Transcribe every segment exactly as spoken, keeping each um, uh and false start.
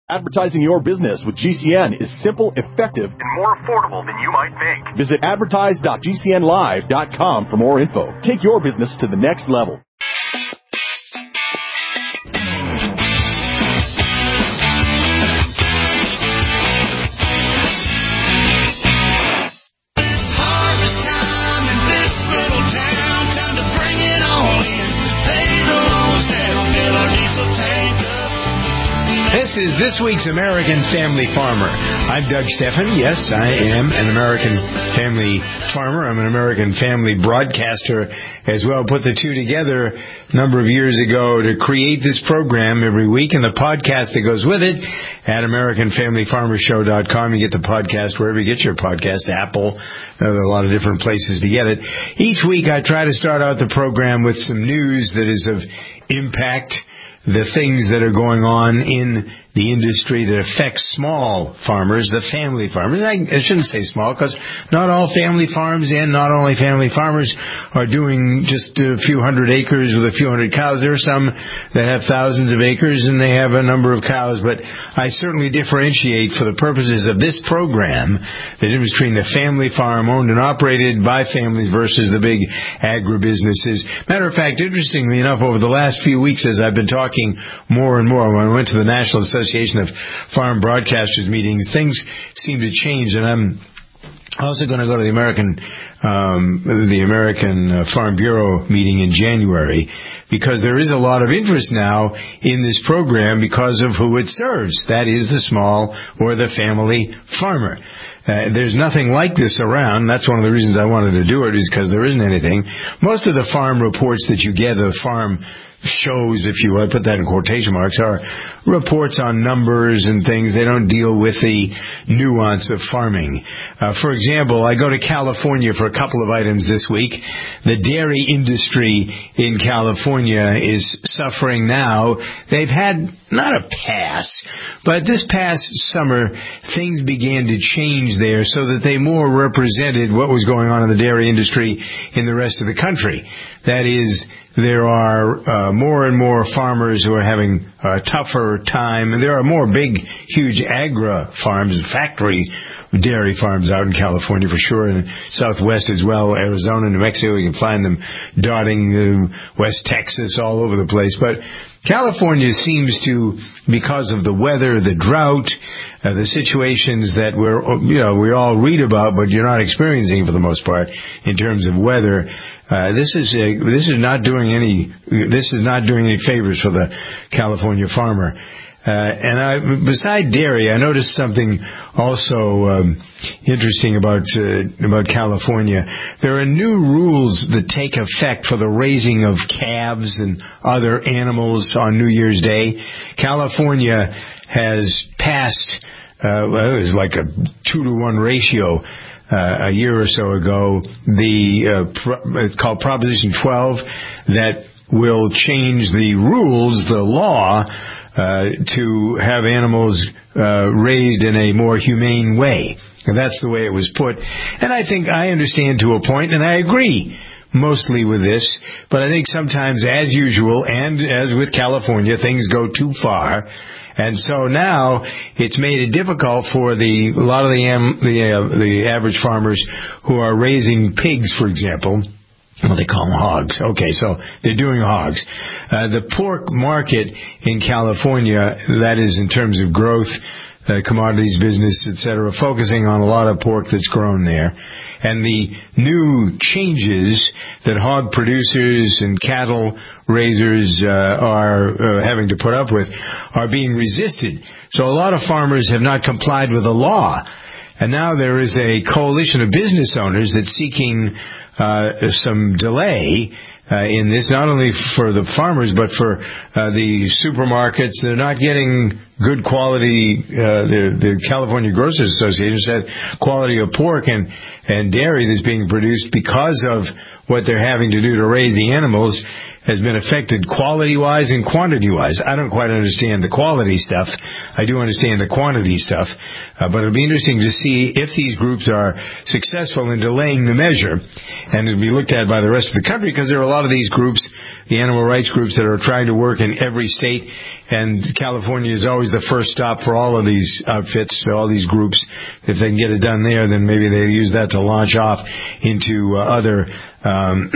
Advertising your business with G C N is simple, effective, and more affordable than you might think. Visit advertise dot g c n live dot com for more info. Take your business to the next level. This is this week's American Family Farmer. I'm Doug Stephan. Yes, I am an American Family Farmer. I'm an American Family broadcaster as well. Put the two together a number of years ago to create this program every week, and the podcast that goes with it at american family farmer show dot com. You get the podcast wherever you get your podcast, Apple. There are a lot of different places to get it. Each week I try to start out the program with some news that is of impact, the things that are going on in the industry that affects small farmers, the family farmers. I, I shouldn't say small, because not all family farms and not only family farmers are doing just a few hundred acres with a few hundred cows. There are some that have thousands of acres and they have a number of cows, but I certainly differentiate for the purposes of this program the difference between the family farm owned and operated by families versus the big agribusinesses. Matter of fact, interestingly enough, over the last few weeks as I've been talking more and more, when I went to the National Association of Farm Broadcasters meetings, things seem to change, and I'm also going to go to the American um, the American uh, Farm Bureau meeting in January, because there is a lot of interest now in this program because of who it serves. That is the small or the family farmer. Uh, there's nothing like this around. That's one of the reasons I wanted to do it, is because there isn't anything. Most of the farm reports that you get, the farm shows, if you will, I put that in quotation marks, are reports on numbers and things. They don't deal with the nuance of farming. Uh, for example, I go to California for a couple of items this week. The dairy industry in California is suffering now. They've had not a pass, but this past summer things began to change there so that they more represented what was going on in the dairy industry in the rest of the country. That is, there are uh, more and more farmers who are having a tougher time, and there are more big, huge agri farms, factory dairy farms out in California for sure, and Southwest as well, Arizona, New Mexico. You can find them dotting uh, West Texas, all over the place. But California seems to, because of the weather, the drought, uh, the situations that we're, you know, we all read about, but you're not experiencing for the most part in terms of weather. Uh, this is a, this is not doing any this is not doing any favors for the California farmer. Uh, and I, beside dairy, I noticed something also um, interesting about uh, about California. There are new rules that take effect for the raising of calves and other animals on New Year's Day. California has passed, uh, well, it was like a two to one ratio. Uh, a year or so ago, the uh, pro- it's called Proposition twelve, that will change the rules, the law, uh, to have animals uh, raised in a more humane way. And that's the way it was put. And I think I understand to a point, and I agree mostly with this, but I think sometimes, as usual, and as with California, things go too far. And so now it's made it difficult for the a lot of the the, uh, the average farmers who are raising pigs, for example. Well, they call them hogs. Okay, so they're doing hogs. Uh, the pork market in California, that is in terms of growth, uh, commodities business, et cetera, focusing on a lot of pork that's grown there. And the new changes that hog producers and cattle raisers uh, are uh, having to put up with are being resisted. So a lot of farmers have not complied with the law. And now there is a coalition of business owners that's seeking uh, some delay Uh, in this, not only for the farmers, but for uh, the supermarkets. They're not getting good quality. Uh, the, the California Grocers Association said quality of pork and, and dairy that's being produced because of what they're having to do to raise the animals. has been affected quality-wise and quantity-wise. I don't quite understand the quality stuff. I do understand the quantity stuff. Uh, but it'll be interesting to see if these groups are successful in delaying the measure. And it'll be looked at by the rest of the country, because there are a lot of these groups, the animal rights groups, that are trying to work in every state. And California is always the first stop for all of these outfits, all these groups. If they can get it done there, then maybe they use that to launch off into uh, other um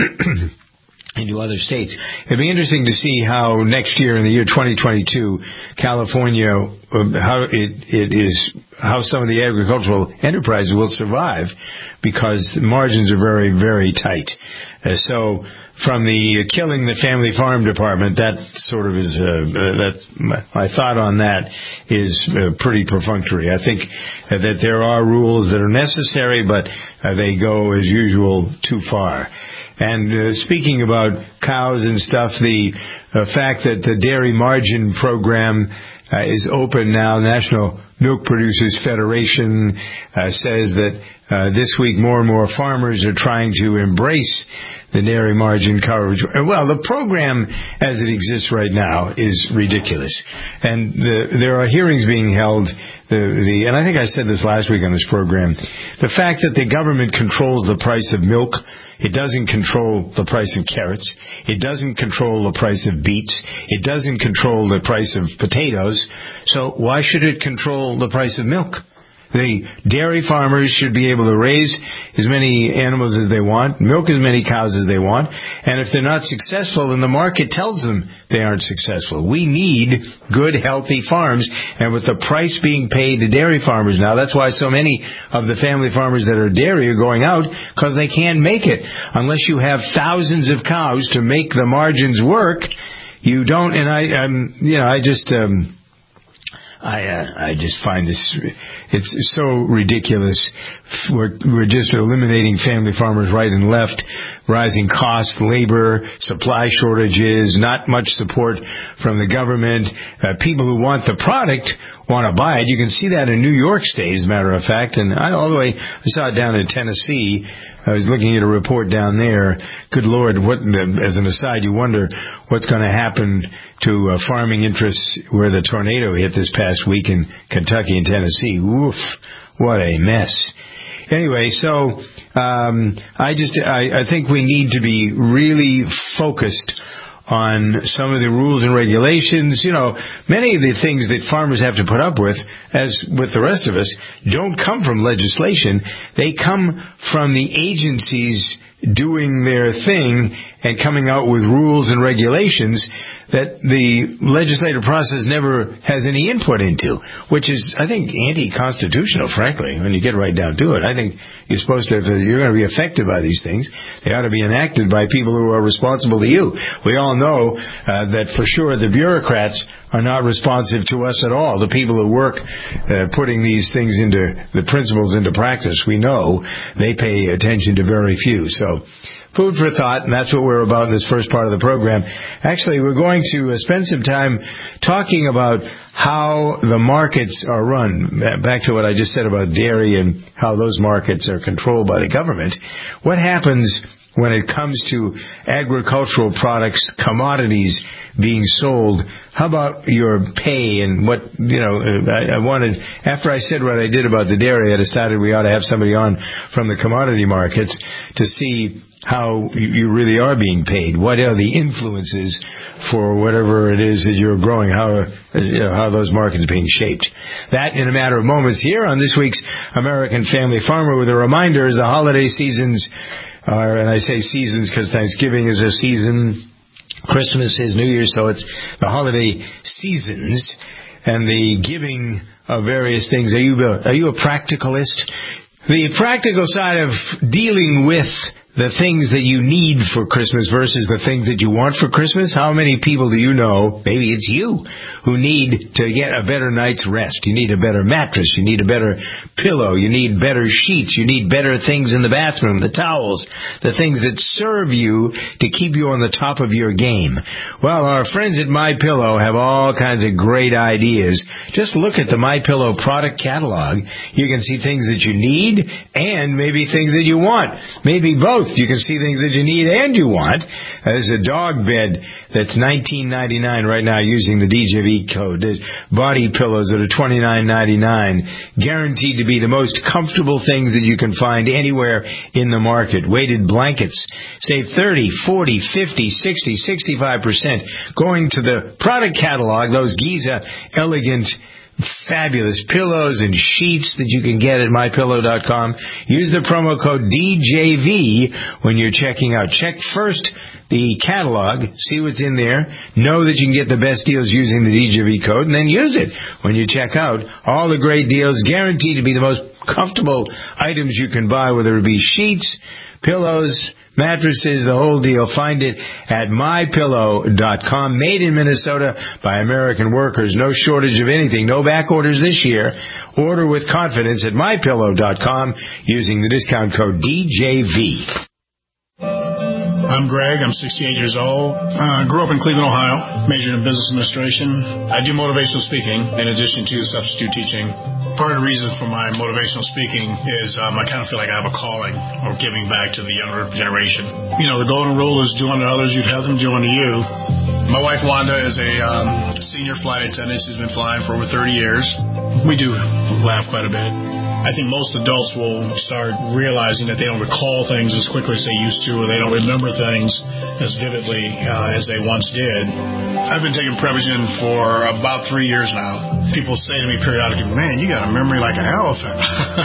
into other states. It'd be interesting to see how next year, in the year twenty twenty-two, California, uh, how it, it is, how some of the agricultural enterprises will survive, because the margins are very, very tight. Uh, so, from the killing the family farm department, that sort of is, uh, uh, that my, my thought on that is uh, pretty perfunctory. I think uh, that there are rules that are necessary, but uh, they go, as usual, too far. And uh, speaking about cows and stuff, the uh, fact that the Dairy Margin Program uh, is open now, National Milk Producers Federation uh, says that uh, this week more and more farmers are trying to embrace the dairy margin coverage. Well, the program as it exists right now is ridiculous. And the, there are hearings being held, the, the, and I think I said this last week on this program, the fact that the government controls the price of milk. It doesn't control the price of carrots. It doesn't control the price of beets. It doesn't control the price of potatoes. So why should it control the price of milk? The dairy farmers should be able to raise as many animals as they want, milk as many cows as they want, and if they're not successful, then the market tells them they aren't successful. We need good, healthy farms, and with the price being paid to dairy farmers now, that's why so many of the family farmers that are dairy are going out, because they can't make it. Unless you have thousands of cows to make the margins work, you don't, and I, I'm, you know, I just, um, I uh, I just find this, it's so ridiculous. We're, we're just eliminating family farmers right and left. Rising costs, labor, supply shortages, not much support from the government. Uh, people who want the product want to buy it. You can see that in New York State, as a matter of fact. And I, all the way, I saw it down in Tennessee. I was looking at a report down there. Good Lord, what, as an aside, you wonder what's going to happen to uh, farming interests where the tornado hit this past week in Kentucky and Tennessee. Oof, what a mess. Anyway, so um, I just I, I think we need to be really focused on some of the rules and regulations. You know, many of the things that farmers have to put up with, as with the rest of us, don't come from legislation. They come from the agencies doing their thing and coming out with rules and regulations that the legislative process never has any input into, which is, I think, anti-constitutional, frankly, when you get right down to it. I think you're supposed to, if you're going to be affected by these things, they ought to be enacted by people who are responsible to you. We all know uh, that for sure the bureaucrats are not responsive to us at all. The people who work uh, putting these things into, the principles into practice, we know they pay attention to very few. So, food for thought, and that's what we're about in this first part of the program. Actually, we're going to spend some time talking about how the markets are run. Back to what I just said about dairy and how those markets are controlled by the government. What happens when it comes to agricultural products, commodities being sold? How about your pay and what, you know, I, I wanted, after I said what I did about the dairy, I decided we ought to have somebody on from the commodity markets to see how you really are being paid. What are the influences for whatever it is that you're growing, how, you know, how those markets are being shaped. That in a matter of moments here on this week's American Family Farmer, with a reminder as the holiday seasons are, and I say seasons because Thanksgiving is a season, Christmas is New Year's, so it's the holiday seasons and the giving of various things. Are you a, are you a practicalist? The practical side of dealing with the things that you need for Christmas versus the things that you want for Christmas. How many people do you know, maybe it's you, who need to get a better night's rest? You need a better mattress. You need a better pillow. You need better sheets. You need better things in the bathroom, the towels, the things that serve you to keep you on the top of your game. Well, our friends at MyPillow have all kinds of great ideas. Just look at the MyPillow product catalog. You can see things that you need and maybe things that you want. Maybe both. You can see things that you need and you want. There's a dog bed that's nineteen ninety-nine right now using the D J V code. There's body pillows that are twenty-nine ninety-nine, guaranteed to be the most comfortable things that you can find anywhere in the market. Weighted blankets save thirty, forty, fifty, sixty, sixty-five percent. Going to the product catalog, those Giza elegant fabulous pillows and sheets that you can get at my pillow dot com. Use the promo code D J V when you're checking out. Check first the catalog, see what's in there, know that you can get the best deals using the D J V code, and then use it when you check out. All the great deals, guaranteed to be the most comfortable items you can buy, whether it be sheets, pillows, mattresses, the whole deal. Find it at my pillow dot com. Made in Minnesota by American workers. No shortage of anything. No back orders this year. Order with confidence at my pillow dot com using the discount code D J V. I'm Greg. I'm sixty-eight years old. I uh, grew up in Cleveland, Ohio. Majored in business administration. I do motivational speaking in addition to substitute teaching. Part of the reason for my motivational speaking is um, I kind of feel like I have a calling or giving back to the younger generation. You know, the golden rule is do unto others, you'd have them do unto you. My wife, Wanda, is a um, senior flight attendant. She's been flying for over thirty years. We do laugh quite a bit. I think most adults will start realizing that they don't recall things as quickly as they used to, or they don't remember things as vividly uh, as they once did. I've been taking Prevagen for about three years now. People say to me periodically, man, you got a memory like an elephant.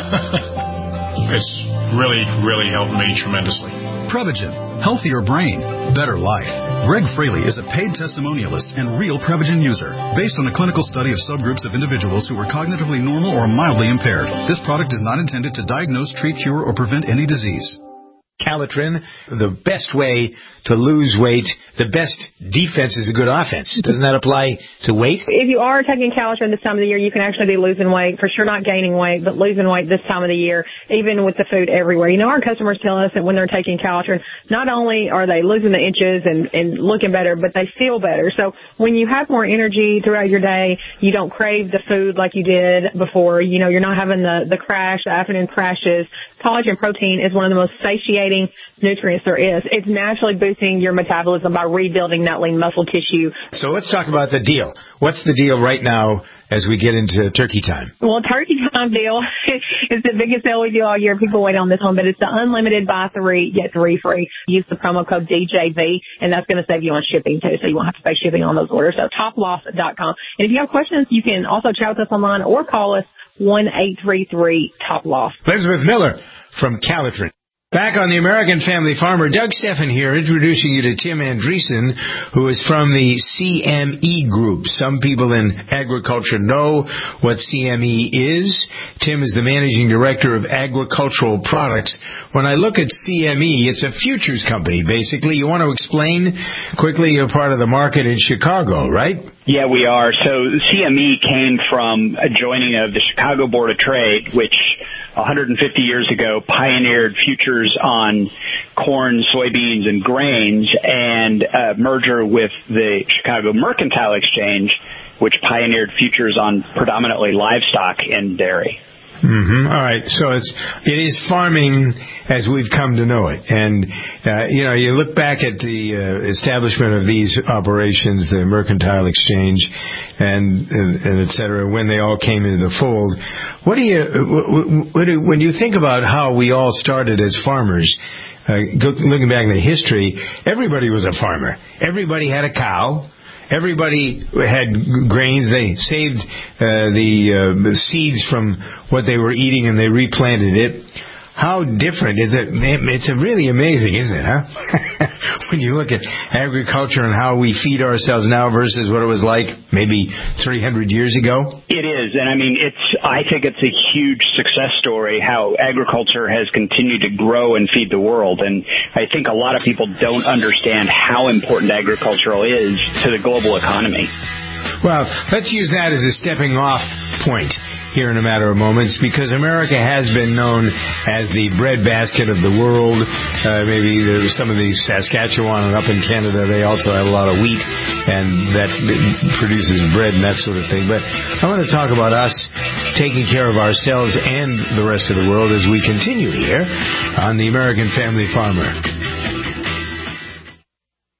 It's really, really helped me tremendously. Prevagen. Healthier brain, better life. Greg Fraley is a paid testimonialist and real Prevagen user. Based on a clinical study of subgroups of individuals who were cognitively normal or mildly impaired, this product is not intended to diagnose, treat, cure, or prevent any disease. Calitrin, the best way to lose weight, the best defense is a good offense. Doesn't that apply to weight? If you are taking Calitrin this time of the year, you can actually be losing weight. For sure not gaining weight, but losing weight this time of the year, even with the food everywhere. You know, our customers tell us that when they're taking Calitrin, not only are they losing the inches and, and looking better, but they feel better. So when you have more energy throughout your day, you don't crave the food like you did before. You know, you're not having the, the crash, the afternoon crashes. Collagen protein is one of the most satiating nutrients there is. It's naturally boosting your metabolism by rebuilding that lean muscle tissue. So let's talk about the deal. What's the deal right now as we get into turkey time? Well, turkey time deal is the biggest deal we do all year. People wait on this one, but it's the unlimited buy three, get three free. Use the promo code D J V, and that's going to save you on shipping, too, so you won't have to pay shipping on those orders. So top loss dot com. And if you have questions, you can also chat with us online or call us one eight three three top loss. Elizabeth Miller from Calitrin. Back on the American Family Farmer, Doug Steffen here, introducing you to Tim Andreessen, who is from the C M E Group. Some people in agriculture know what C M E is. Tim is the Managing Director of Agricultural Products. When I look at C M E, it's a futures company, basically. You want to explain quickly, you're part of the market in Chicago, right? Yeah, we are. So C M E came from a joining of the Chicago Board of Trade, which one hundred fifty years ago pioneered futures on corn, soybeans, and grains, and a merger with the Chicago Mercantile Exchange, which pioneered futures on predominantly livestock and dairy. Mm-hmm. All right. So it's it is farming as we've come to know it, and uh, you know, you look back at the uh, establishment of these operations, the Mercantile Exchange, and, and, and et cetera, when they all came into the fold. What do you what do, when you think about how we all started as farmers? Uh, go, looking back in the history, everybody was a farmer. Everybody had a cow. Everybody had grains. They saved uh, the uh, seeds from what they were eating, and they replanted it. How different is it? It's really amazing, isn't it, huh? When you look at agriculture and how we feed ourselves now versus what it was like maybe three hundred years ago. It is, and I mean, it's. I think it's a huge success story how agriculture has continued to grow and feed the world, and I think a lot of people don't understand how important agricultural is to the global economy. Well, let's use that as a stepping off point here in a matter of moments, because America has been known as the breadbasket of the world. Uh, maybe there's some of these Saskatchewan and up in Canada, they also have a lot of wheat, and that produces bread and that sort of thing. But I want to talk about us taking care of ourselves and the rest of the world as we continue here on the American Family Farmer.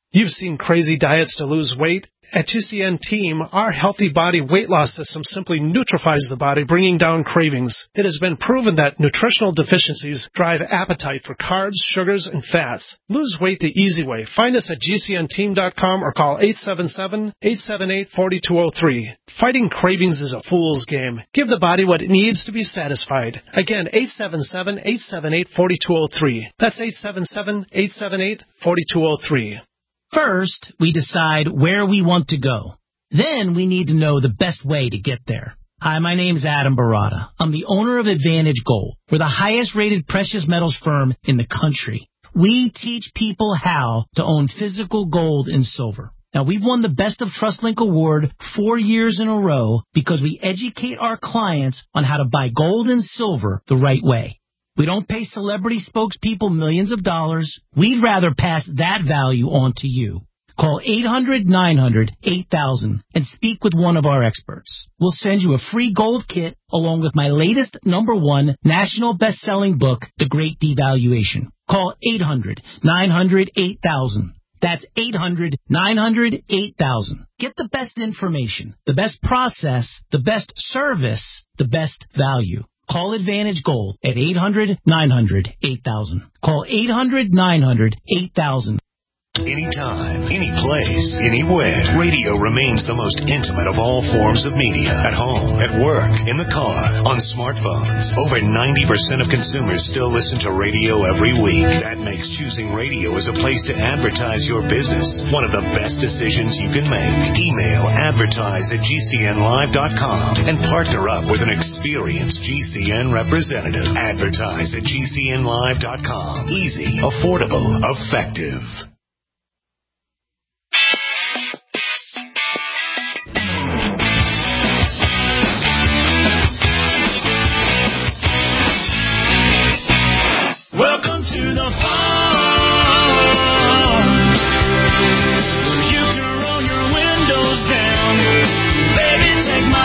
You've seen crazy diets to lose weight. At G C N Team, our healthy body weight loss system simply neutralizes the body, bringing down cravings. It has been proven that nutritional deficiencies drive appetite for carbs, sugars, and fats. Lose weight the easy way. Find us at G C N team dot com or call eight seven seven, eight seven eight, four two zero three. Fighting cravings is a fool's game. Give the body what it needs to be satisfied. Again, eight seven seven, eight seven eight, four two zero three. That's eight seven seven, eight seven eight, four two zero three. First, we decide where we want to go. Then we need to know the best way to get there. Hi, my name's Adam Barada. I'm the owner of Advantage Gold. We're the highest rated precious metals firm in the country. We teach people how to own physical gold and silver. Now, we've won the Best of TrustLink Award four years in a row because we educate our clients on how to buy gold and silver the right way. We don't pay celebrity spokespeople millions of dollars. We'd rather pass that value on to you. Call eight hundred, nine hundred, eight thousand and speak with one of our experts. We'll send you a free gold kit along with my latest number one national best-selling book, The Great Devaluation. Call eight hundred, nine hundred, eight thousand. That's eight hundred, nine hundred, eight thousand. Get the best information, the best process, the best service, the best value. Call Advantage Gold at eight hundred, nine hundred, eight thousand. Call eight hundred, nine hundred, eight thousand. Anytime, any place, anywhere. Radio remains the most intimate of all forms of media. At home, at work, in the car, on smartphones. Over ninety percent of consumers still listen to radio every week. That makes choosing radio as a place to advertise your business one of the best decisions you can make. Email advertise at G C N live dot com and partner up with an experienced G C N representative. Advertise at G C N live dot com. Easy, affordable, effective. Welcome to the farm, where you can roll your windows down. Baby, take my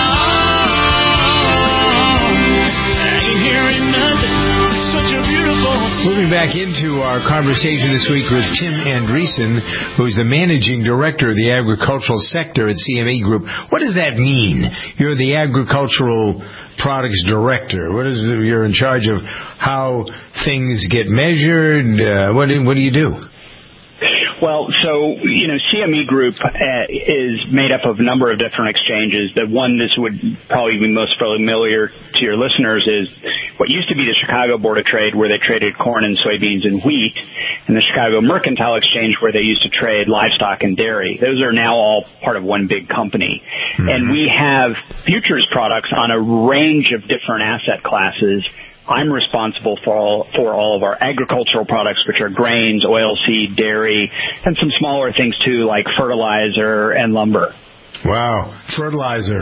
arm. I ain't hearing nothing. Such a beautiful thing. Moving back into our conversation this week with Tim Andreessen, who's the managing director of the agricultural sector at C M E Group. What does that mean? You're the agricultural products director. What is the, you're in charge of how things get measured? Uh, what do, what do you do? Well, so, you know, C M E Group uh, is made up of a number of different exchanges. The one this would probably be most familiar to your listeners is what used to be the Chicago Board of Trade, where they traded corn and soybeans and wheat, and the Chicago Mercantile Exchange, where they used to trade livestock and dairy. Those are now all part of one big company. Mm-hmm. And we have futures products on a range of different asset classes. I'm responsible for all, for all of our agricultural products, which are grains, oilseed, dairy, and some smaller things, too, like fertilizer and lumber. Wow, fertilizer.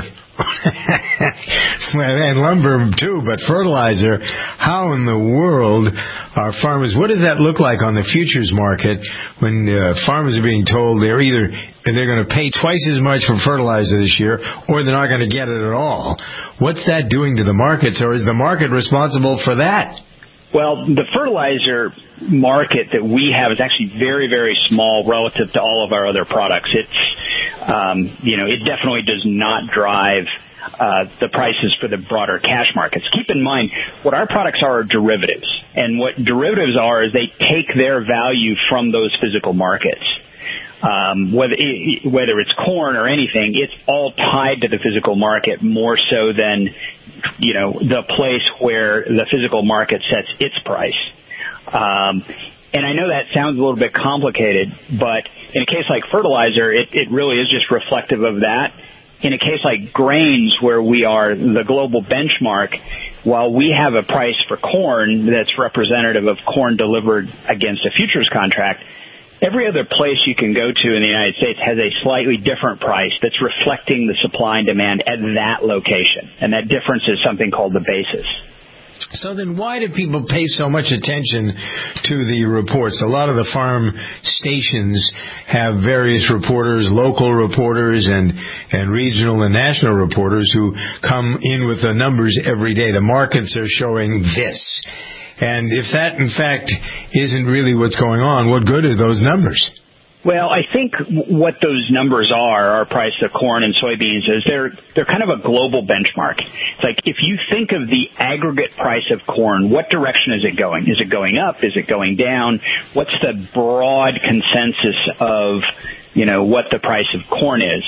And lumber, too, but fertilizer. How in the world are farmers, what does that look like on the futures market when uh, farmers are being told they're either they're going to pay twice as much for fertilizer this year or they're not going to get it at all? What's that doing to the markets, or is the market responsible for that? Well, the fertilizer market that we have is actually very, very small relative to all of our other products. It's, um, you know, it definitely does not drive uh, the prices for the broader cash markets. Keep in mind, what our products are are derivatives. And what derivatives are is they take their value from those physical markets. Um, whether it, whether it's corn or anything, it's all tied to the physical market more so than, you know, the place where the physical market sets its price. Um, and I know that sounds a little bit complicated, but in a case like fertilizer, it, it really is just reflective of that. In a case like grains, where we are the global benchmark, while we have a price for corn that's representative of corn delivered against a futures contract, every other place you can go to in the United States has a slightly different price that's reflecting the supply and demand at that location. And that difference is something called the basis. So then why do people pay so much attention to the reports? A lot of the farm stations have various reporters, local reporters and, and regional and national reporters who come in with the numbers every day. The markets are showing this. And if that, in fact, isn't really what's going on, what good are those numbers? Well, I think what those numbers are, our price of corn and soybeans, is they're they're kind of a global benchmark. It's like if you think of the aggregate price of corn, what direction is it going? Is it going up? Is it going down? What's the broad consensus of, you know, what the price of corn is?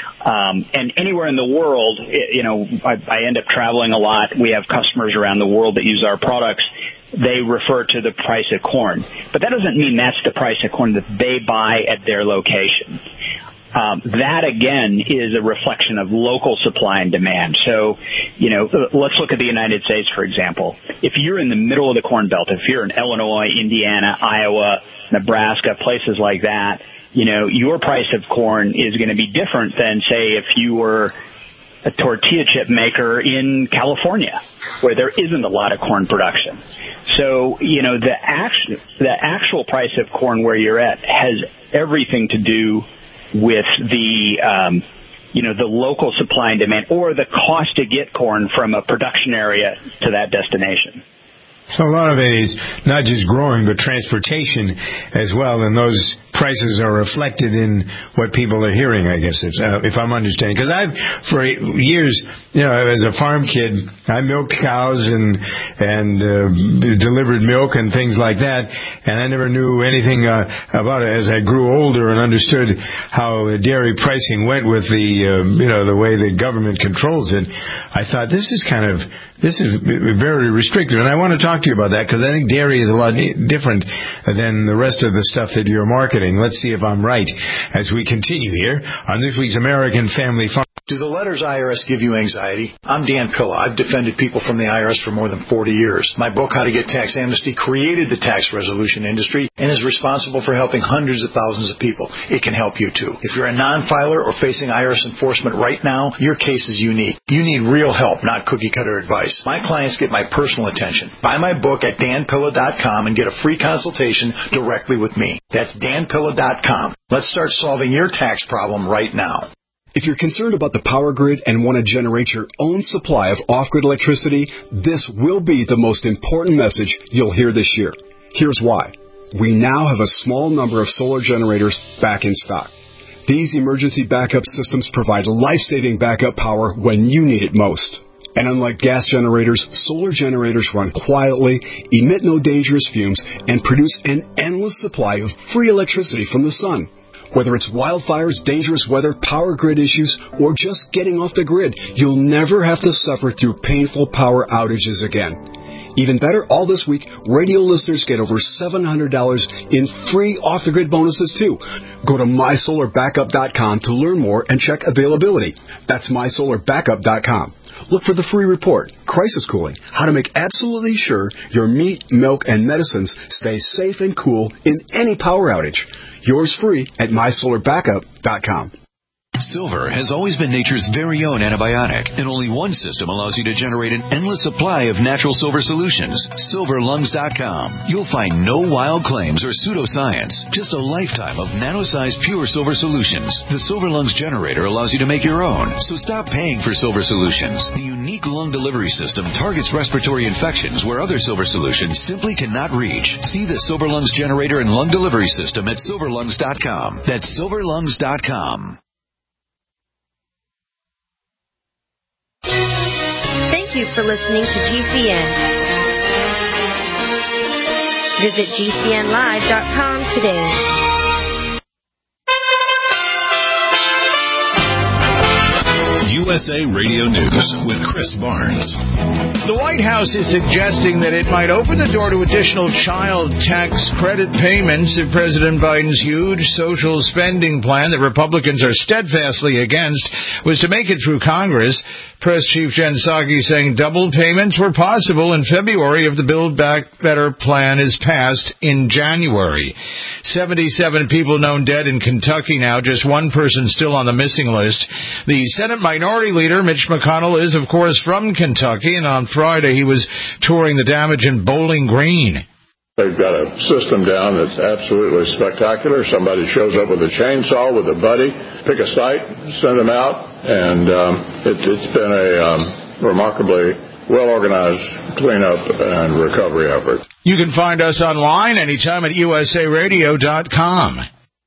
Um, and anywhere in the world, you know, I, I end up traveling a lot. We have customers around the world that use our products. They refer to the price of corn. But that doesn't mean that's the price of corn that they buy at their location. Um, that, again, is a reflection of local supply and demand. So, you know, let's look at the United States, for example. If you're in the middle of the Corn Belt, if you're in Illinois, Indiana, Iowa, Nebraska, places like that, you know, your price of corn is going to be different than, say, if you were a tortilla chip maker in California, where there isn't a lot of corn production. So, you know, the actual, the actual price of corn where you're at has everything to do with the, um, you know, the local supply and demand, or the cost to get corn from a production area to that destination. So a lot of it is not just growing, but transportation as well, and those prices are reflected in what people are hearing, I guess, if, uh, if I'm understanding. Because I've, for years, you know, as a farm kid, I milked cows and and uh, delivered milk and things like that, and I never knew anything uh, about it. As I grew older and understood how dairy pricing went with the, uh, you know, the way the government controls it, I thought, this is kind of, this is very restrictive. And I want to talk to you about that, because I think dairy is a lot different than the rest of the stuff that you're marketing. Let's see if I'm right as we continue here on this week's American Family Farm. Do the letters I R S give you anxiety? I'm Dan Pilla. I've defended people from the I R S for more than forty years. My book, How to Get Tax Amnesty, created the tax resolution industry and is responsible for helping hundreds of thousands of people. It can help you, too. If you're a non-filer or facing I R S enforcement right now, your case is unique. You need real help, not cookie-cutter advice. My clients get my personal attention. Buy my book at dan pilla dot com and get a free consultation directly with me. That's dan pilla dot com. Let's start solving your tax problem right now. If you're concerned about the power grid and want to generate your own supply of off-grid electricity, this will be the most important message you'll hear this year. Here's why. We now have a small number of solar generators back in stock. These emergency backup systems provide life-saving backup power when you need it most. And unlike gas generators, solar generators run quietly, emit no dangerous fumes, and produce an endless supply of free electricity from the sun. Whether it's wildfires, dangerous weather, power grid issues, or just getting off the grid, you'll never have to suffer through painful power outages again. Even better, all this week, radio listeners get over seven hundred dollars in free off-the-grid bonuses, too. Go to my solar backup dot com to learn more and check availability. That's my solar backup dot com. Look for the free report, Crisis Cooling, how to make absolutely sure your meat, milk, and medicines stay safe and cool in any power outage. Yours free at my solar backup dot com. Silver has always been nature's very own antibiotic, and only one system allows you to generate an endless supply of natural silver solutions. silver lungs dot com. You'll find no wild claims or pseudoscience, just a lifetime of nano-sized pure silver solutions. The Silver Lungs generator allows you to make your own, so stop paying for silver solutions. The unique lung delivery system targets respiratory infections where other silver solutions simply cannot reach. See the Silver Lungs generator and lung delivery system at silver lungs dot com. That's silver lungs dot com. Thank you for listening to G C N. Visit G C N live dot com today. U S A Radio News with Chris Barnes. The White House is suggesting that it might open the door to additional child tax credit payments if President Biden's huge social spending plan that Republicans are steadfastly against was to make it through Congress. Press Chief Jen Psaki saying double payments were possible in February if the Build Back Better plan is passed in January. seventy-seven people known dead in Kentucky now, just one person still on the missing list. The Senate Minority Leader, Mitch McConnell, is, of course, from Kentucky, and on Friday he was touring the damage in Bowling Green. They've got a system down that's absolutely spectacular. Somebody shows up with a chainsaw, with a buddy, pick a site, send them out, and um, it, it's been a um, remarkably well-organized cleanup and recovery effort. You can find us online anytime at U S A radio dot com.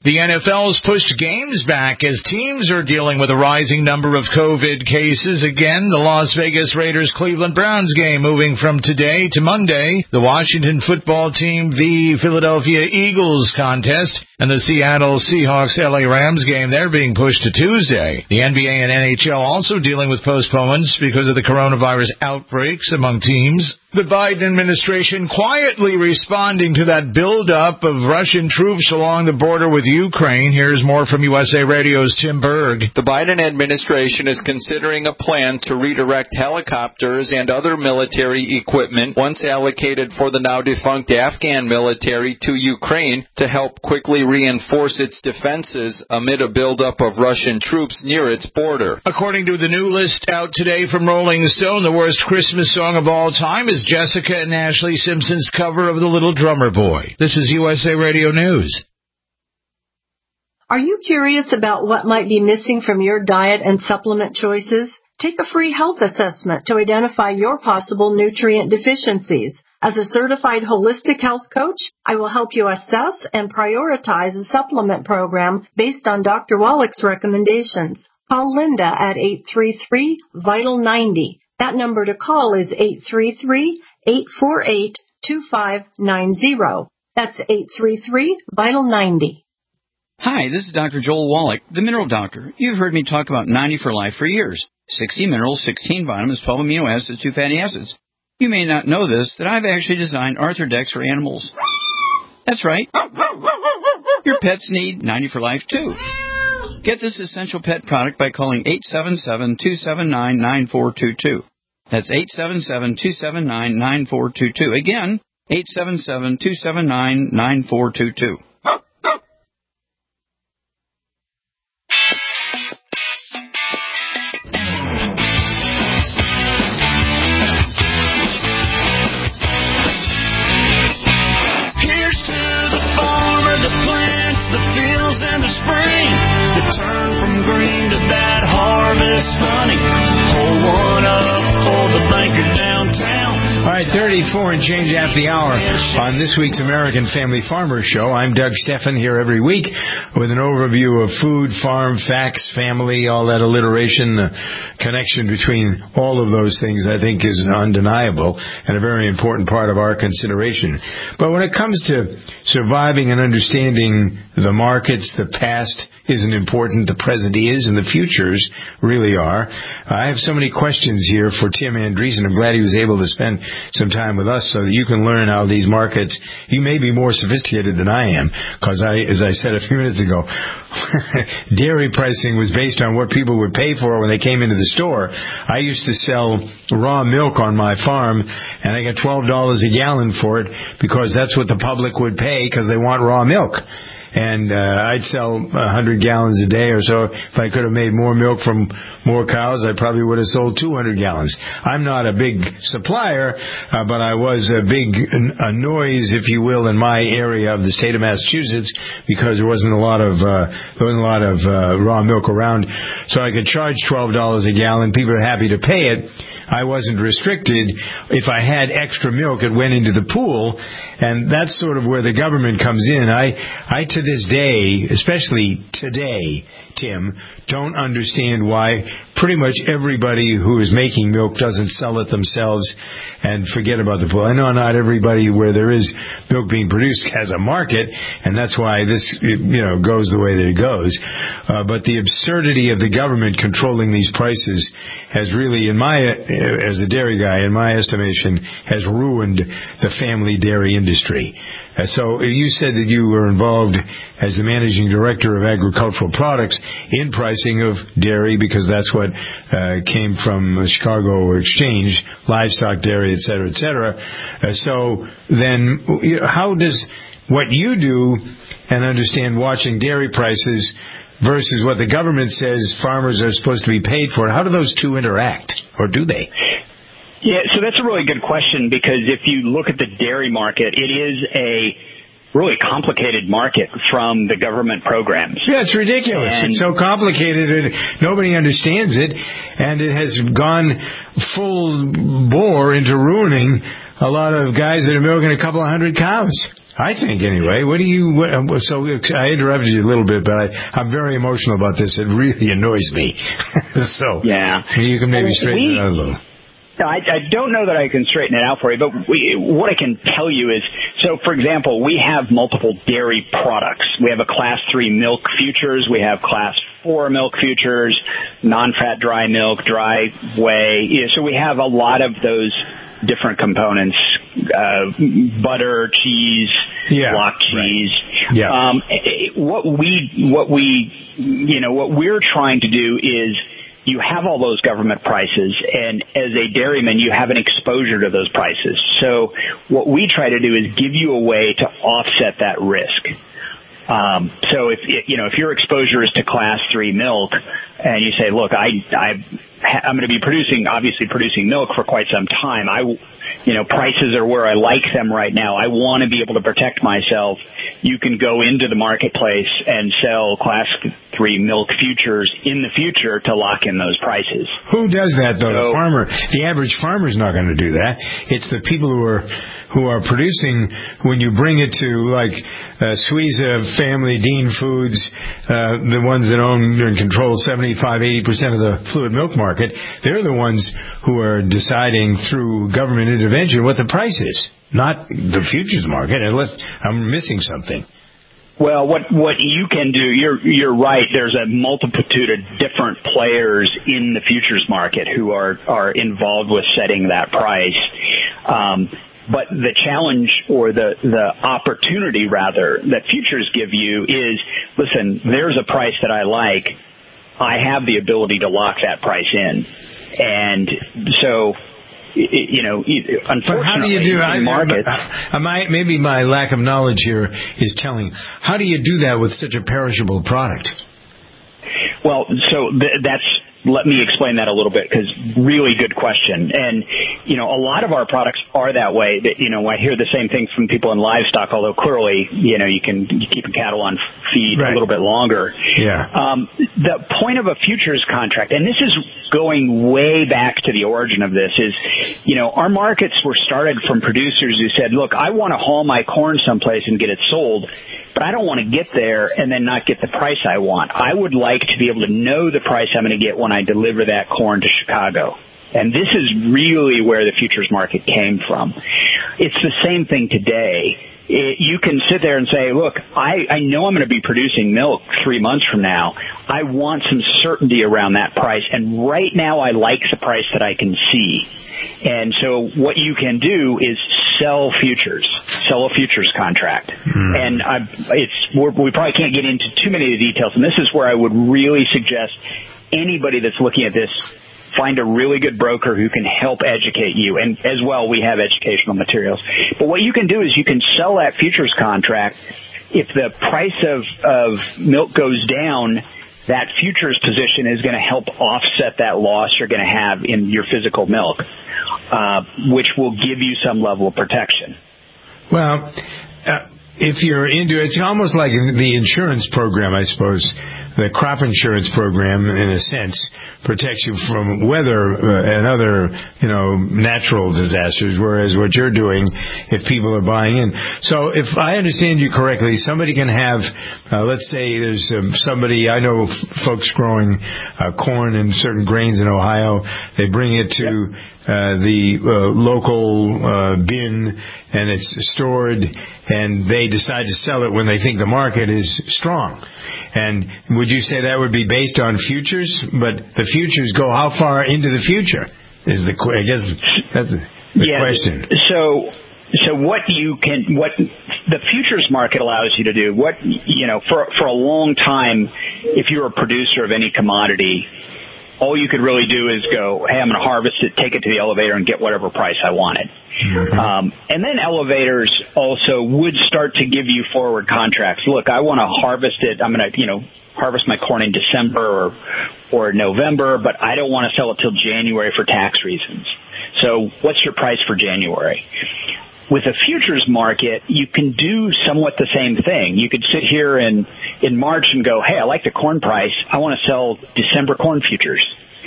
The N F L's pushed games back as teams are dealing with a rising number of COVID cases. Again, the Las Vegas Raiders-Cleveland Browns game moving from today to Monday. The Washington football team v. Philadelphia Eagles contest and the Seattle Seahawks-L A Rams game, they're being pushed to Tuesday. The N B A and N H L also dealing with postponements because of the coronavirus outbreaks among teams. The Biden administration quietly responding to that buildup of Russian troops along the border with Ukraine. Here's more from U S A Radio's Tim Berg. The Biden administration is considering a plan to redirect helicopters and other military equipment once allocated for the now-defunct Afghan military to Ukraine to help quickly reinforce its defenses amid a buildup of Russian troops near its border. According to the new list out today from Rolling Stone, the worst Christmas song of all time is Jessica and Ashley Simpson's cover of The Little Drummer Boy. This is U S A Radio News. Are you curious about what might be missing from your diet and supplement choices? Take a free health assessment to identify your possible nutrient deficiencies. As a certified holistic health coach, I will help you assess and prioritize a supplement program based on Doctor Wallach's recommendations. Call Linda at eight three three, vital ninety. That number to call is eight three three, eight four eight, two five nine zero. That's eight three three, vital ninety. Hi, this is Doctor Joel Wallach, the Mineral Doctor. You've heard me talk about ninety for Life for years. sixty minerals, sixteen vitamins, twelve amino acids, two fatty acids. You may not know this, that I've actually designed Arthrodex for animals. That's right. Your pets need ninety for Life, too. Get this essential pet product by calling eight seven seven, two seven nine, nine four two two. That's eight seven seven, two seven nine, nine four two two. Again, eight seven seven, two seven nine, nine four two two. Here's to the farmer, the plants, the fields, and the springs that turn from green to that harvest money. Hold one up for the banker downtown. All right, thirty-four and change after the hour on this week's American Family Farmer Show. I'm Doug Steffen here every week with an overview of food, farm, facts, family, all that alliteration. The connection between all of those things, I think, is undeniable and a very important part of our consideration. But when it comes to surviving and understanding the markets, the past isn't important, the present is, and the futures really are. I have so many questions here for Tim Andreessen. I'm glad he was able to spend some time with us so that you can learn how these markets, you may be more sophisticated than I am, because I, as I said a few minutes ago, dairy pricing was based on what people would pay for when they came into the store. I used to sell raw milk on my farm, and I got twelve dollars a gallon for it because that's what the public would pay because they want raw milk. And uh, I'd sell one hundred gallons a day or so. If I could have made more milk from more cows, I probably would have sold two hundred gallons. I'm not a big supplier, uh, but I was a big a noise, if you will, in my area of the state of Massachusetts because there wasn't a lot of uh, there wasn't a lot of uh, raw milk around. So I could charge twelve dollars a gallon. People are happy to pay it. I wasn't restricted. If I had extra milk, it went into the pool, and that's sort of where the government comes in. I, I to this day, especially today, Tim, don't understand why pretty much everybody who is making milk doesn't sell it themselves and forget about the pool. I know not everybody where there is milk being produced has a market, and that's why this, you know, goes the way that it goes. Uh, but the absurdity of the government controlling these prices has really, in my, as a dairy guy, in my estimation, has ruined the family dairy industry. Uh, so you said that you were involved as the managing director of agricultural products in pricing of dairy because that's what uh, came from the Chicago Exchange, livestock, dairy, et cetera, et cetera. Uh, so then you know, how does what you do and understand watching dairy prices versus what the government says farmers are supposed to be paid for, how do those two interact, or do they? Yeah, so that's a really good question because if you look at the dairy market, it is a really complicated market from the government programs. Yeah, it's ridiculous. And it's so complicated and nobody understands it, and it has gone full bore into ruining a lot of guys that are milking a couple of hundred cows. I think, anyway. What do you... What, so I interrupted you a little bit, but I, I'm very emotional about this. It really annoys me. so yeah. you can maybe straighten we, it out a little. I, I don't know that I can straighten it out for you, but we, what I can tell you is, so for example, we have multiple dairy products. We have a class three milk futures. We have class four milk futures, non-fat dry milk, dry whey. Yeah, so we have a lot of those different components, uh, butter, cheese, yeah, block cheese. Right. Yeah. Um, what we, what we, you know, what we're trying to do is you have all those government prices, and as a dairyman, you have an exposure to those prices. So what we try to do is give you a way to offset that risk. Um, so if, you know, if your exposure is to class three milk and you say, look, I, I, I'm going to be producing, obviously producing milk for quite some time. I, you know, prices are where I like them right now. I want to be able to protect myself. You can go into the marketplace and sell class three milk futures in the future to lock in those prices. Who does that, though? So, the farmer, the average farmer's not going to do that. It's the people who are who are producing. When you bring it to like uh, Suiza Family, Dean Foods, uh, the ones that own and control seventy-five, eighty percent of the fluid milk market, they're the ones who are deciding through government intervention what the price is, not the futures market, unless I'm missing something. Well, what what you can do, you're you're right. There's a multitude of different players in the futures market who are are involved with setting that price. Um, but the challenge, or the the opportunity rather, that futures give you is, listen, there's a price that I like. I have the ability to lock that price in, and so. You know, unfortunately, but how do you do? I, markets, I, I, maybe my lack of knowledge here is telling. How do you do that with such a perishable product? Well, so th- that's. Let me explain that a little bit, because really good question. And, you know, a lot of our products are that way. That, you know, I hear the same thing from people in livestock, although clearly, you know, you can you keep a cattle on feed right. a little bit longer. Yeah. Um, the point of a futures contract, and this is going way back to the origin of this, is, you know, our markets were started from producers who said, look, I want to haul my corn someplace and get it sold, but I don't want to get there and then not get the price I want. I would like to be able to know the price I'm going to get when I deliver that corn to Chicago. And this is really where the futures market came from. It's the same thing today. It, you can sit there and say, look, I, I know I'm going to be producing milk three months from now. I want some certainty around that price. And right now I like the price that I can see. And so what you can do is sell futures, sell a futures contract. Mm. And I, it's we're, we probably can't get into too many of the details. And this is where I would really suggest anybody that's looking at this, find a really good broker who can help educate you. And as well, we have educational materials. But what you can do is you can sell that futures contract. If the price of, of milk goes down, that futures position is going to help offset that loss you're going to have in your physical milk, uh, which will give you some level of protection. Well, uh, if you're into it, it's almost like the insurance program, I suppose. The crop insurance program, in a sense, protects you from weather uh, and other, you know, natural disasters, whereas what you're doing, if people are buying in. So if I understand you correctly, somebody can have, uh, let's say there's um, somebody, I know f- folks growing uh, corn and certain grains in Ohio, they bring it to yep. uh, the uh, local uh, bin, and it's stored, and they decide to sell it when they think the market is strong. And would you say that would be based on futures? But the futures go how far into the future? Is the I guess that's the yeah, question. So, so what you can, what the futures market allows you to do, what you know, for for a long time, if you're a producer of any commodity, all you could really do is go, hey, I'm going to harvest it, take it to the elevator, and get whatever price I wanted. Mm-hmm. Um, and then elevators also would start to give you forward contracts. Look, I want to harvest it. I'm going to, you know, harvest my corn in December or or November, but I don't want to sell it till January for tax reasons. So what's your price for January? With a futures market, you can do somewhat the same thing. You could sit here in, in March and go, hey, I like the corn price. I want to sell December corn futures.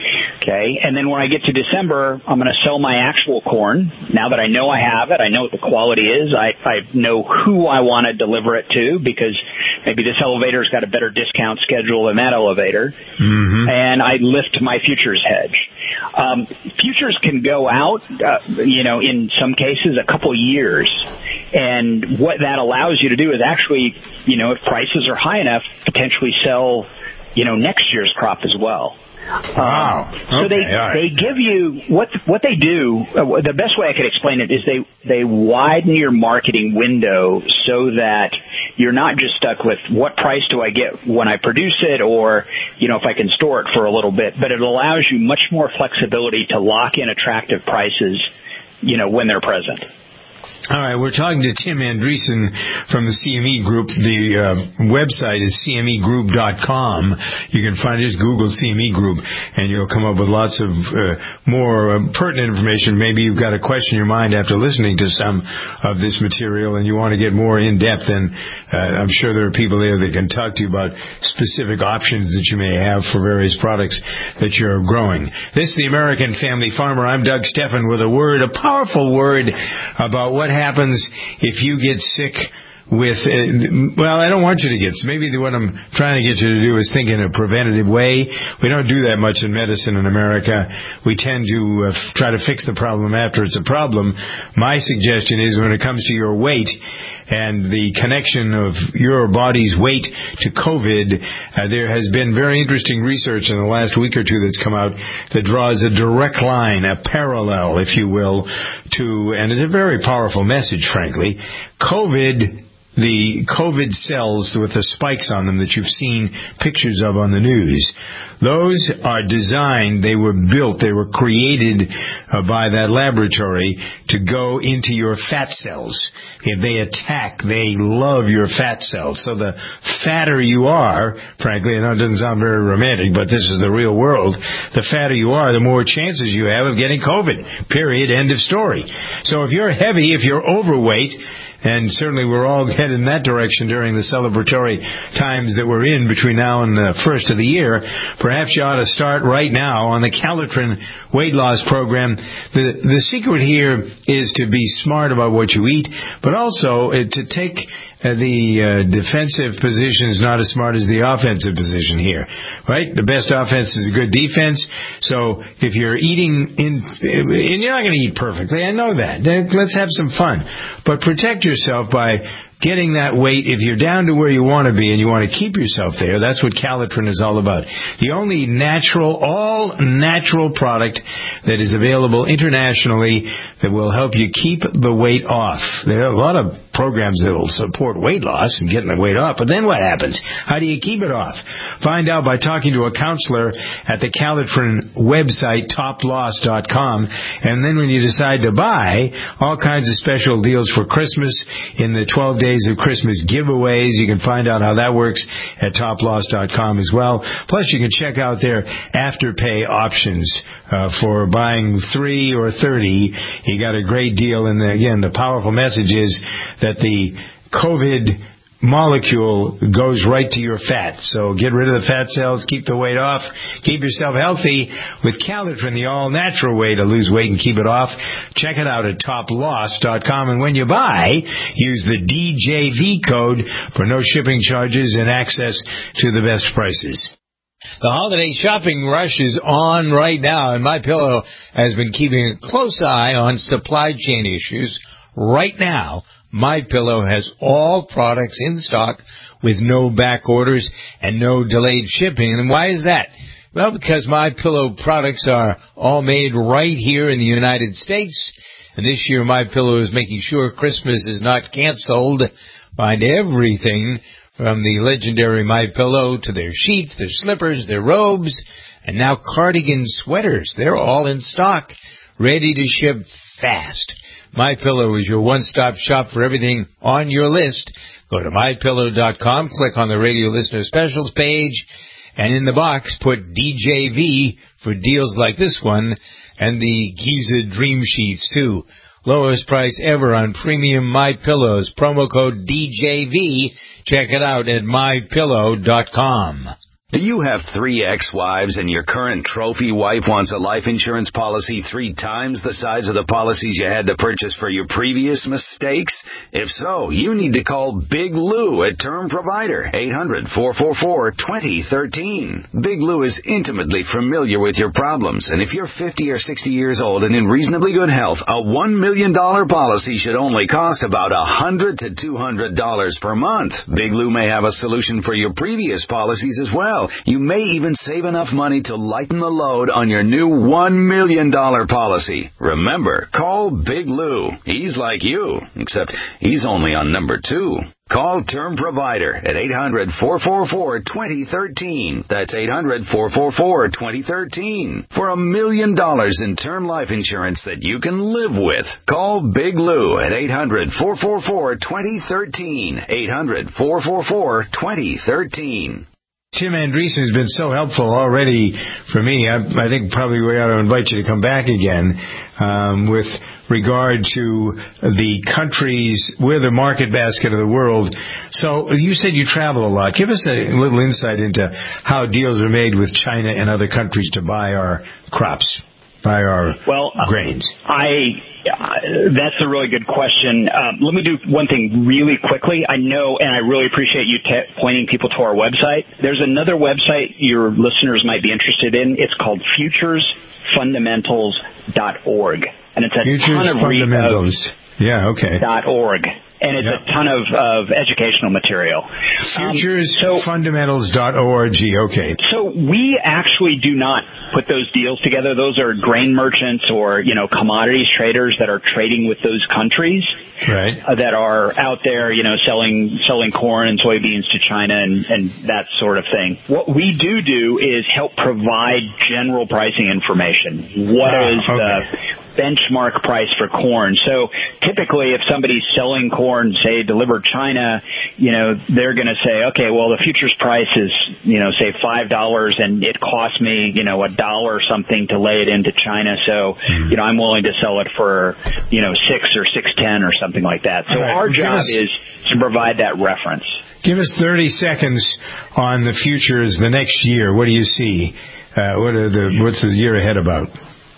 Okay, and then when I get to December, I'm going to sell my actual corn. Now that I know I have it, I know what the quality is, I, I know who I want to deliver it to, because maybe this elevator's got a better discount schedule than that elevator, mm-hmm. and I lift my futures hedge. Um, futures can go out, uh, you know, in some cases a couple years, and what that allows you to do is actually, you know, if prices are high enough, potentially sell, you know, next year's crop as well. Wow. Um, so okay, they right. they give you what what they do. Uh, the best way I could explain it is they they widen your marketing window so that you're not just stuck with what price do I get when I produce it, or you know if I can store it for a little bit. But it allows you much more flexibility to lock in attractive prices, you know, when they're present. All right, we're talking to Tim Andreessen from the C M E Group. The uh, website is c m e group dot com. You can find just Google C M E Group, and you'll come up with lots of uh, more uh, pertinent information. Maybe you've got a question in your mind after listening to some of this material, and you want to get more in depth. And uh, I'm sure there are people there that can talk to you about specific options that you may have for various products that you're growing. This is the American Family Farmer. I'm Doug Steffen with a word, a powerful word about what happens if you get sick with, uh, well, I don't want you to get sick. Maybe what I'm trying to get you to do is think in a preventative way. We don't do that much in medicine in America. We tend to uh, f- try to fix the problem after it's a problem. My suggestion is when it comes to your weight and the connection of your body's weight to COVID, uh, there has been very interesting research in the last week or two that's come out that draws a direct line, a parallel, if you will, to, and it's a very powerful message, frankly. COVID, the COVID cells with the spikes on them that you've seen pictures of on the news, those are designed, they were built, they were created uh, by that laboratory to go into your fat cells. If they attack, they love your fat cells. So the fatter you are, frankly, I know it doesn't sound very romantic, but this is the real world, the fatter you are, the more chances you have of getting COVID. Period. End of story. So if you're heavy, if you're overweight, and certainly we're all headed in that direction during the celebratory times that we're in between now and the first of the year, perhaps you ought to start right now on the Calitrin weight loss program. The the secret here is to be smart about what you eat, but also uh, to take uh, the uh, defensive position is not as smart as the offensive position here, right? The best offense is a good defense. So if you're eating in, and you're not going to eat perfectly, I know that. Let's have some fun, but protect yourself by getting that weight. If you're down to where you want to be and you want to keep yourself there, that's what Calitrin is all about. The only natural, all natural product that is available internationally that will help you keep the weight off. There are a lot of programs that will support weight loss and getting the weight off, but then what happens? How do you keep it off? Find out by talking to a counselor at the Calitrin website, top loss dot com, and then when you decide to buy, all kinds of special deals for Christmas in the twelve days of Christmas giveaways. You can find out how that works at top loss dot com as well. Plus, you can check out their afterpay options uh, for buying three or thirty. You got a great deal. And the, again, the powerful message is that the COVID molecule goes right to your fat. So get rid of the fat cells, keep the weight off, keep yourself healthy with Calitrin, the all-natural way to lose weight and keep it off. Check it out at top loss dot com. And when you buy, use the D J V code for no shipping charges and access to the best prices. The holiday shopping rush is on right now, and MyPillow has been keeping a close eye on supply chain issues. Right now, MyPillow has all products in stock with no back orders and no delayed shipping. And why is that? Well, because MyPillow products are all made right here in the United States. And this year, MyPillow is making sure Christmas is not canceled. Find everything from the legendary MyPillow to their sheets, their slippers, their robes, and now cardigan sweaters. They're all in stock, ready to ship fast. MyPillow is your one-stop shop for everything on your list. Go to my pillow dot com, click on the Radio Listener Specials page, and in the box put D J V for deals like this one, and the Giza Dream Sheets too. Lowest price ever on premium MyPillows. Promo code D J V. Check it out at my pillow dot com. Do you have three ex-wives and your current trophy wife wants a life insurance policy three times the size of the policies you had to purchase for your previous mistakes? If so, you need to call Big Lou at Term Provider, eight hundred, four four four, two zero one three. Big Lou is intimately familiar with your problems, and if you're fifty or sixty years old and in reasonably good health, a one million dollars policy should only cost about one hundred to two hundred dollars per month. Big Lou may have a solution for your previous policies as well. You may even save enough money to lighten the load on your new one million dollars policy. Remember, call Big Lou. He's like you, except he's only on number two. Call Term Provider at eight hundred, four four four, two zero one three. That's eight hundred, four four four, two zero one three. For a million dollars in term life insurance that you can live with. Call Big Lou at eight hundred, four four four, two zero one three. eight hundred, four four four, two zero one three. Tim Andreessen has been so helpful already for me. I, I think probably we ought to invite you to come back again um, with regard to the countries, we're the market basket of the world. So you said you travel a lot. Give us a little insight into how deals are made with China and other countries to buy our crops, buy our well, grains. I uh, that's a really good question. Um, let me do one thing really quickly. I know, and I really appreciate you te- pointing people to our website. There's another website your listeners might be interested in. It's called futures fundamentals dot org. And it's a Futures ton of Fundamentals. Re- yeah, okay. Dot org. And it's yep. a ton of, of educational material. futures fundamentals dot org, okay. So we actually do not put those deals together. Those are grain merchants or, you know, commodities traders that are trading with those countries. Right. Uh, that are out there, you know, selling selling corn and soybeans to China and, and that sort of thing. What we do do is help provide general pricing information. What ah, is okay. the benchmark price for corn? So typically if somebody's selling corn, say, delivered China, you know, they're going to say, okay, well, the futures price is, you know, say five dollars and it cost me, you know, a dollar or something to lay it into China. So, mm-hmm. you know, I'm willing to sell it for, you know, six or six ten or something like that. So right. our job us, is to provide that reference. Give us thirty seconds on the futures the next year. What do you see? Uh, what are the, what's the year ahead about?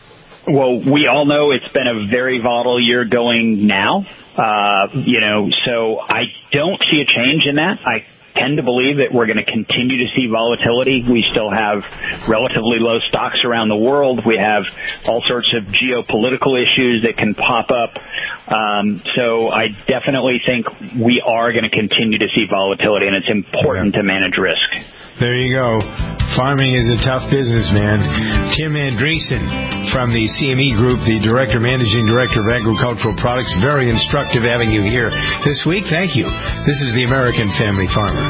Well, we all know it's been a very volatile year going now. Uh, you know, so I don't see a change in that. I tend to believe that we're going to continue to see volatility. We still have relatively low stocks around the world. We have all sorts of geopolitical issues that can pop up. Um, so I definitely think we are going to continue to see volatility, and it's important yeah. to manage risk. There you go. Farming is a tough business, man. Tim Andreessen from the C M E Group, the Director, Managing Director of Agricultural Products. Very instructive having you here this week. Thank you. This is the American Family Farmer.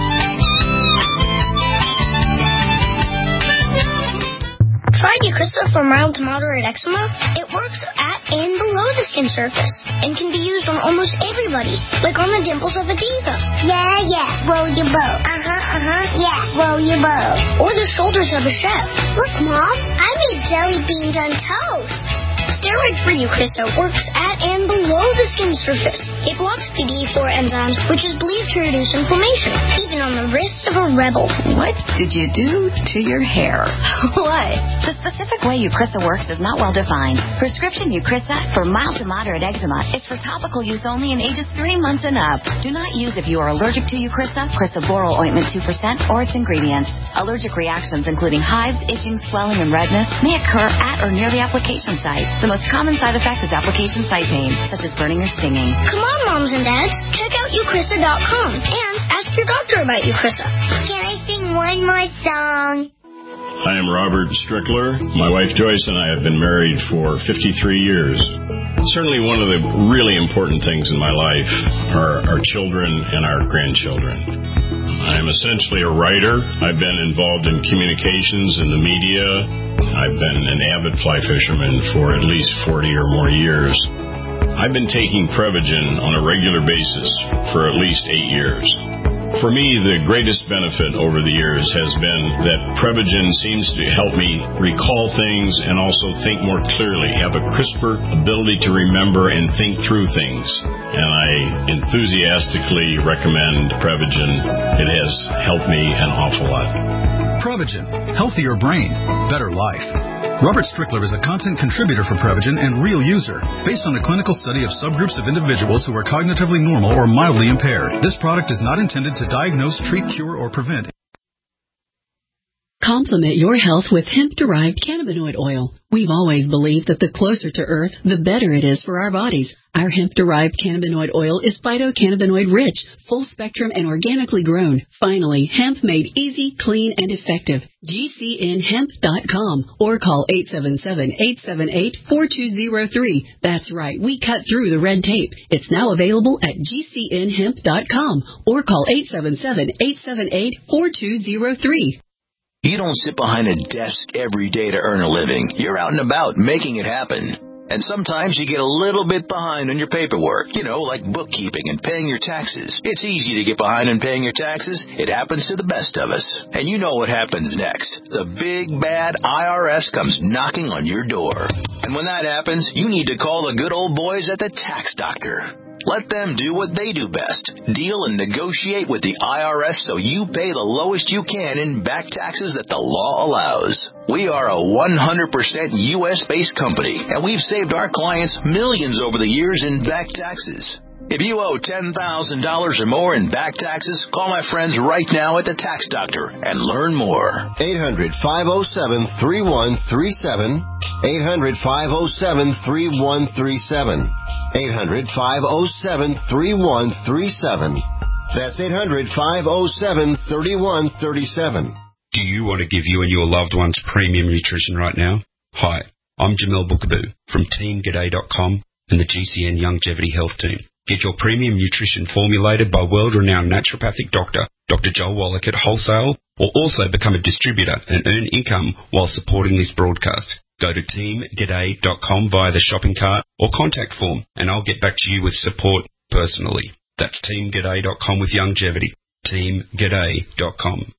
Tried Eucrisa for mild to moderate eczema? It works at and below the skin surface and can be used on almost everybody, like on the dimples of a diva. Yeah, yeah, roll your boat. Uh-huh, uh-huh, yeah, roll your boat. Or the shoulders of a chef. Look, Mom, I made jelly beans on toast. Steroid-free Eucrisa works at and below the skin surface. It blocks P D E four enzymes, which is believed to reduce inflammation, even on the wrist of a rebel. What did you do to your hair? What? The specific way Eucrisa works is not well defined. Prescription Eucrisa for mild to moderate eczema is for topical use only in ages three months and up. Do not use if you are allergic to Eucrisa, crisaborole ointment two percent, or its ingredients. Allergic reactions, including hives, itching, swelling, and redness, may occur at or near the application site. The most common side effect is application site pain, such as burning or stinging. Come on, moms and dads. Check out Eucrisa dot com and ask your doctor about Eucrisa. Can I sing one more song? I am Robert Strickler. My wife Joyce and I have been married for fifty-three years. Certainly one of the really important things in my life are our children and our grandchildren. I'm essentially a writer. I've been involved in communications in the media. I've been an avid fly fisherman for at least forty or more years. I've been taking Prevagen on a regular basis for at least eight years. For me, the greatest benefit over the years has been that Prevagen seems to help me recall things and also think more clearly, have a crisper ability to remember and think through things. And I enthusiastically recommend Prevagen. It has helped me an awful lot. Prevagen, healthier brain, better life. Robert Strickler is a content contributor for Prevagen and real user, based on a clinical study of subgroups of individuals who are cognitively normal or mildly impaired. This product is not intended to diagnose, treat, cure, or prevent. Complement your health with hemp-derived cannabinoid oil. We've always believed that the closer to Earth, the better it is for our bodies. Our hemp-derived cannabinoid oil is phytocannabinoid-rich, full-spectrum, and organically grown. Finally, hemp made easy, clean, and effective. G C N hemp dot com or call eight seven seven, eight seven eight, four two zero three. That's right, we cut through the red tape. It's now available at G C N hemp dot com or call eight seven seven, eight seven eight, four two zero three. You don't sit behind a desk every day to earn a living. You're out and about making it happen. And sometimes you get a little bit behind on your paperwork, you know, like bookkeeping and paying your taxes. It's easy to get behind on paying your taxes. It happens to the best of us. And you know what happens next. The big, bad I R S comes knocking on your door. And when that happens, you need to call the good old boys at the Tax Doctor. Let them do what they do best. Deal and negotiate with the I R S so you pay the lowest you can in back taxes that the law allows. We are a one hundred percent U S-based company, and we've saved our clients millions over the years in back taxes. If you owe ten thousand dollars or more in back taxes, call my friends right now at the Tax Doctor and learn more. eight hundred, five oh seven, three one three seven. eight hundred, five oh seven, three one three seven. eight hundred, five oh seven, three one three seven. That's eight hundred, five oh seven, three one three seven. Do you want to give you and your loved ones premium nutrition right now? Hi, I'm Jamel Bookaboo from Team G'day dot com and the G C N Longevity Health Team. Get your premium nutrition formulated by world-renowned naturopathic doctor, Doctor Joel Wallach at wholesale, or also become a distributor and earn income while supporting this broadcast. Go to Team G'day dot com via the shopping cart or contact form, and I'll get back to you with support personally. That's Team G'day dot com with longevity. Team G'day dot com.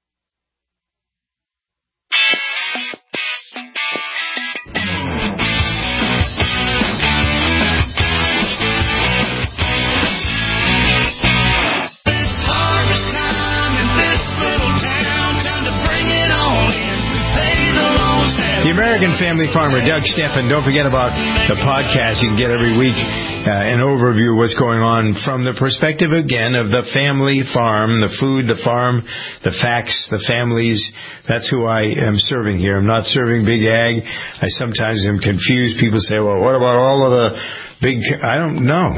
The American Family Farmer, Doug Stephan. Don't forget about the podcast. You can get every week uh, an overview of what's going on from the perspective, again, of the family farm, the food, the farm, the facts, the families. That's who I am serving here. I'm not serving big ag. I sometimes am confused. People say, well, what about all of the big... I don't know.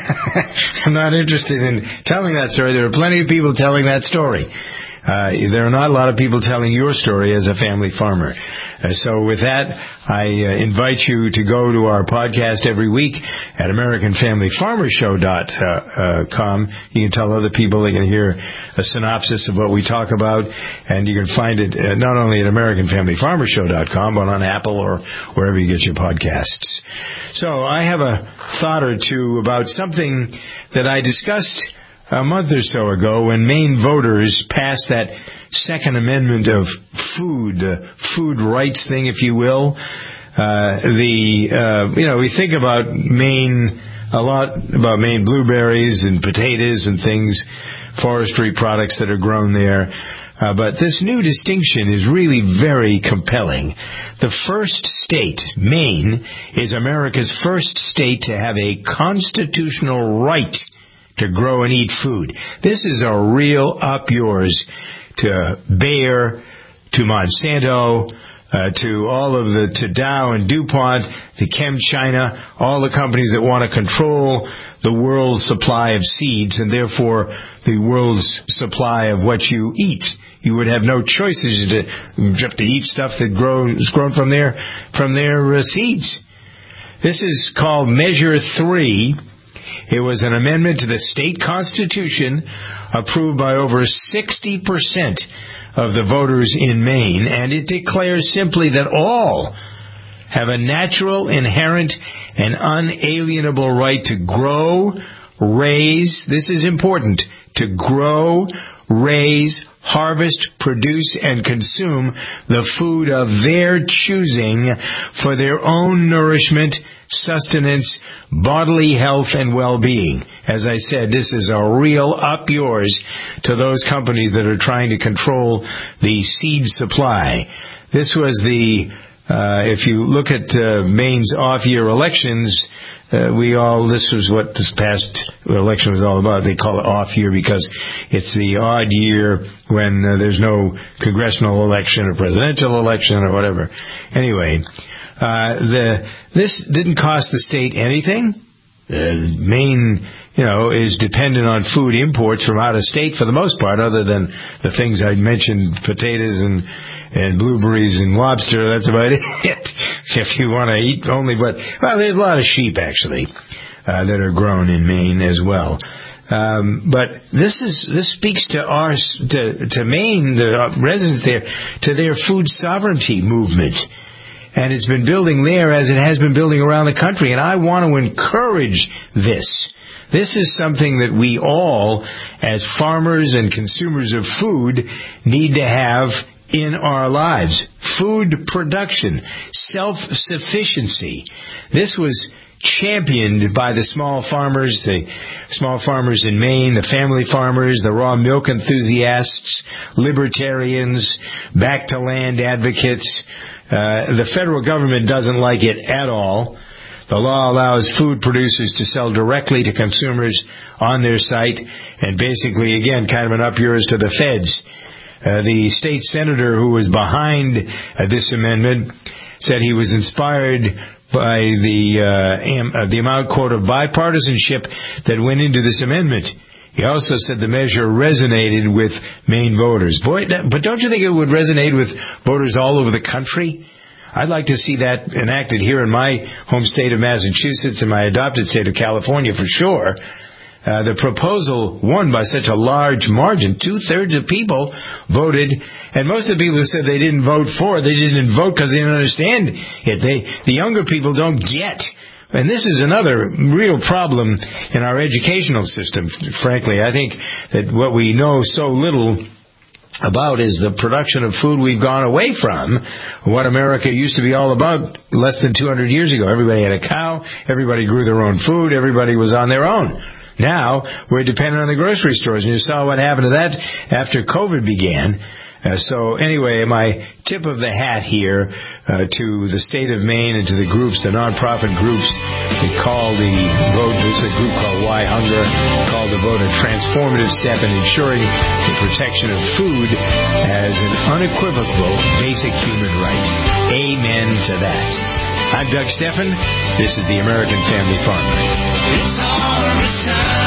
I'm not interested in telling that story. There are plenty of people telling that story. Uh, there are not a lot of people telling your story as a family farmer. Uh, so with that, I uh, invite you to go to our podcast every week at American Family Farmer Show dot com. You can tell other people, they can hear a synopsis of what we talk about, and you can find it uh, not only at American Family Farmer Show dot com, but on Apple or wherever you get your podcasts. So I have a thought or two about something that I discussed a month or so ago when Maine voters passed that Second Amendment of food, the food rights thing, if you will. Uh, the, uh, you know, we think about Maine, a lot about Maine blueberries and potatoes and things, forestry products that are grown there. Uh, but this new distinction is really very compelling. The first state, Maine, is America's first state to have a constitutional right to grow and eat food. This is a real up yours to Bayer, to Monsanto, uh, to all of the, to Dow and DuPont, the ChemChina, all the companies that want to control the world's supply of seeds and therefore the world's supply of what you eat. You would have no choices to, just to eat stuff that grows grown from their, from their uh, seeds. This is called Measure three. It was an amendment to the state constitution approved by over sixty percent of the voters in Maine, and it declares simply that all have a natural, inherent, and unalienable right to grow, raise, this is important, to grow, raise, harvest, produce, and consume the food of their choosing for their own nourishment, sustenance, bodily health, and well-being. As I said, this is a real up yours to those companies that are trying to control the seed supply. This was the, uh, if you look at uh, Maine's off-year elections, Uh, we all, this was what this past election was all about. They call it off year because it's the odd year when uh, there's no congressional election or presidential election or whatever. Anyway, uh, the, this didn't cost the state anything. Uh, Maine, you know, is dependent on food imports from out of state for the most part, other than the things I mentioned, potatoes and and blueberries and lobster. That's about it. If you want to eat only, but well, there's a lot of sheep actually uh, that are grown in Maine as well. Um, but this is this speaks to our to to Maine, the residents there, to their food sovereignty movement. And it's been building there as it has been building around the country. And I want to encourage this. This is something that we all, as farmers and consumers of food, need to have in our lives. Food production, self-sufficiency. This was championed by the small farmers, the small farmers in Maine, the family farmers, the raw milk enthusiasts, libertarians, back-to-land advocates. Uh, the federal government doesn't like it at all. The law allows food producers to sell directly to consumers on their site, and basically, again, kind of an up yours to the feds. Uh, the state senator who was behind uh, this amendment said he was inspired by the uh, am, uh, the amount, quote, of bipartisanship that went into this amendment. He also said the measure resonated with Maine voters. Boy, that, but don't you think it would resonate with voters all over the country? I'd like to see that enacted here in my home state of Massachusetts and my adopted state of California for sure. Uh, the proposal won by such a large margin. Two-thirds of people voted, and most of the people who said they didn't vote for it, they just didn't vote because they didn't understand it. They, the younger people don't get. And this is another real problem in our educational system, frankly. I think that what we know so little about is the production of food we've gone away from, what America used to be all about less than two hundred years ago. Everybody had a cow, everybody grew their own food, everybody was on their own. Now, we're dependent on the grocery stores, and you saw what happened to that after COVID began. Uh, so anyway, my tip of the hat here uh, to the state of Maine and to the groups, the nonprofit groups that call the vote, this is a group called Why Hunger, called the vote a transformative step in ensuring the protection of food as an unequivocal basic human right. Amen to that. I'm Doug Steffen. This is the American Family Farmer. It's harvest time.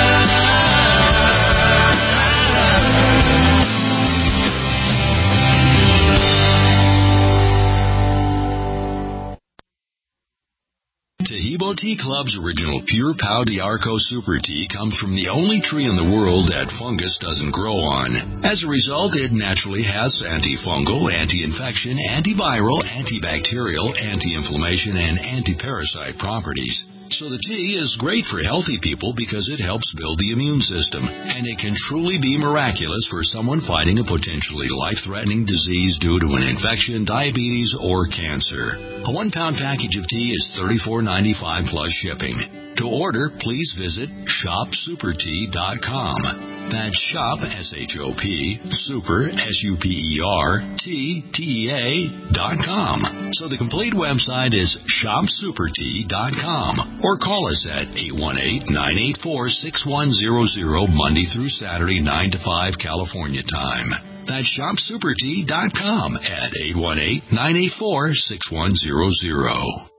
Taheebo Tea Club's original Pure Pau D'Arco Super Tea comes from the only tree in the world that fungus doesn't grow on. As a result, it naturally has antifungal, anti-infection, antiviral, antibacterial, anti-inflammation, and anti-parasite properties. So the tea is great for healthy people because it helps build the immune system, and it can truly be miraculous for someone fighting a potentially life-threatening disease due to an infection, diabetes, or cancer. A one-pound package of tea is thirty-four ninety-five plus shipping. To order, please visit shop super tea dot com. That's shop, S H O P, super, S U P E R, T, T E A, dot com. So the complete website is shop super tea dot com. Or call us at eight one eight, nine eight four, six one zero zero, Monday through Saturday, nine to five, California time. That's shop super tea dot com at eight one eight, nine eight four, six one zero zero.